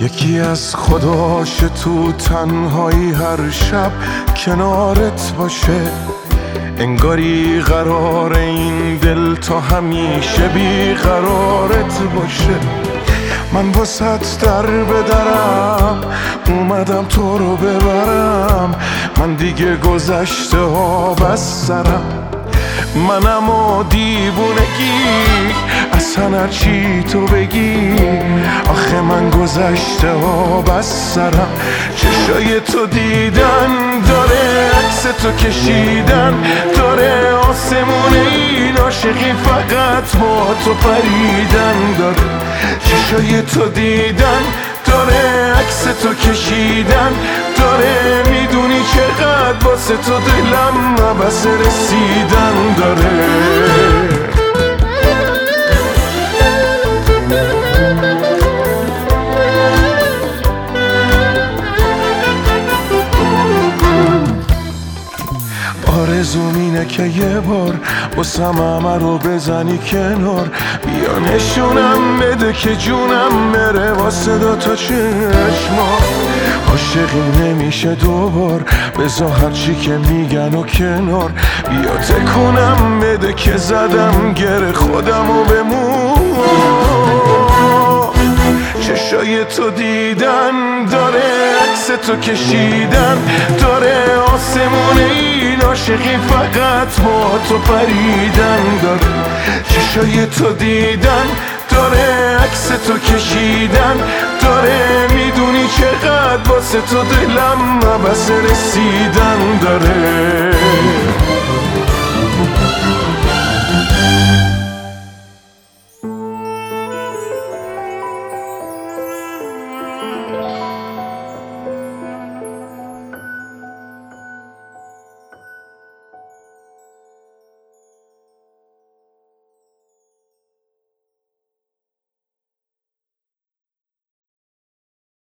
یکی از خداش تو تنهایی هر شب کنارت باشه، انگاری قرار این دل تا همیشه بیقرارت باشه. من واسط در به درم اومدم تو رو ببرم، من دیگه گذشته ها بس سرم. منم و دیوونگی اصلا هرچی تو بگی، آخه من گذشته ها بس سرم. چشای تو دیدن داره، عکس تو کشیدن داره، آسمون این عاشقی فقط با تو پریدن داره. چشای تو دیدن داره، عکس تو کشیدن داره، میدونی چقدر واسه تو دلم عبس رسیدن داره. آرزوم اینه که یه بار واسم همه رو بزنی کنار، بیا نشونم بده که جونم بره واسه دوتا چشما. عاشقی نمیشه دوبار، بذار هرچی که میگن و کنار، بیا تکونم بده که زدم گره خودم و بمون. چشای تو دیدن داره، عکس تو کشیدن داره، آسمون این عاشقی فقط با تو پریدن داره. چشای تو دیدن داره، عکس تو کشیدن داره، میدونی چقدر واسه تو دلم عبس رسیدن داره.